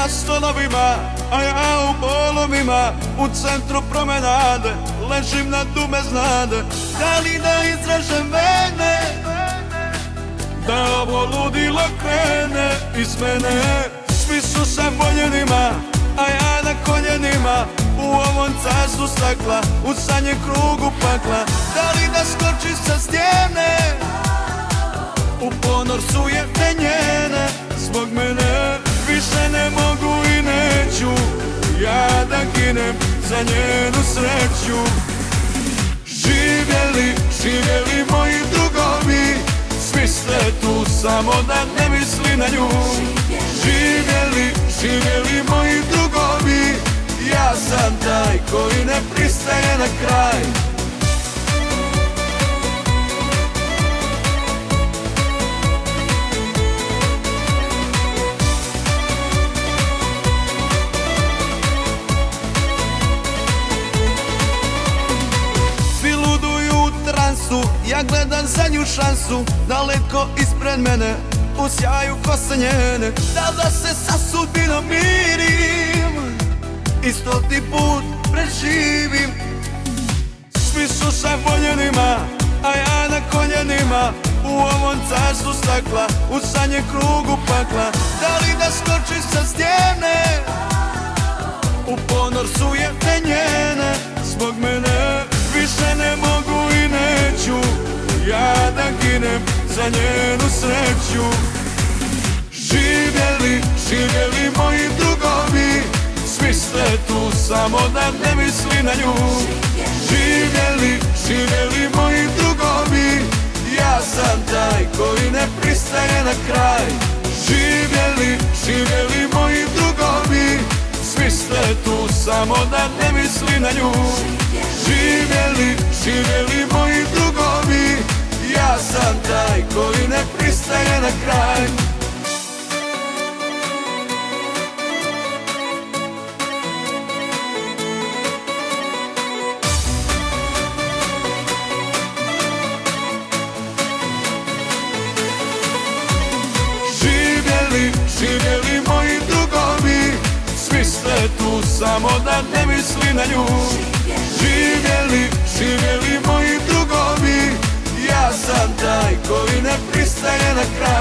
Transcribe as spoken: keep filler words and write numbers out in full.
na stolovima, a ja u bolovima. U centru promenade ležim na dume znade. Da li da izražem vene, da ovo ludilo krene iz mene? Svi su sa voljenima, a ja na koljenima. U ovom carstvu stakla, u zadnjem krugu pakla. Da li da skoči sa stijene, u ponor sujete njene. Zbog mene više ne mogu i neću ja da ginem za njenu sreću. Živjeli, živjeli moji drugovi, svi ste tu samo da ne misli na nju. Živjeli, živjeli moji drugovi, ja sam taj koji ne pristaje na kraj. Svi luduju u transu, ja gledam zadnju šansu. Daleko ispred mene, u sjaju kose njene. Da da se sa sudbinom mirim i stoti put preživim. Svi su sa voljenima, a ja na koljenima. U ovom carstvu stakla, u zadnjem krugu pakla. Da li da skoči sa stijene, u ponor sujete njene. Zbog mene više ne mogu i neću ja da ginem za njenu sreću. Živjeli, živjeli moji drugovi, svi ste tu samo da ne misli na nju. Živjeli, živjeli moji drugovi, ja sam taj koji ne pristaje na kraj. Živjeli, živjeli moji drugovi, svi ste tu samo da ne misli na nju. Živjeli, živjeli moji drugovi, ja sam taj koji ne pristaje na kraj. Živjeli, živjeli moji drugovi, svi ste tu samo da ne misli na nju. Živjeli, živjeli moji drugovi, ja sam taj koji ne pristaje na kraj.